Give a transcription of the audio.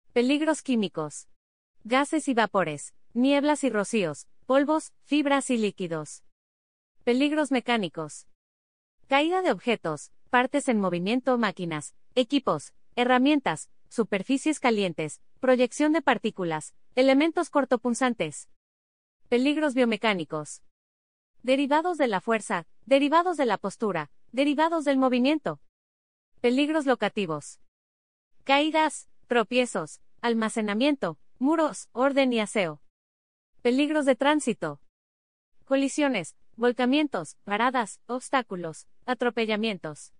Peligros químicos. Gases y vapores, nieblas y rocíos, polvos, fibras y líquidos. Peligros mecánicos. Caída de objetos, partes en movimiento, máquinas, equipos, herramientas, superficies calientes, proyección de partículas, elementos cortopunzantes. Peligros biomecánicos. Derivados de la fuerza, derivados de la postura, derivados del movimiento. Peligros locativos. Caídas, tropiezos, almacenamiento, muros, orden y aseo. Peligros de tránsito. Colisiones, volcamientos, paradas, obstáculos, atropellamientos.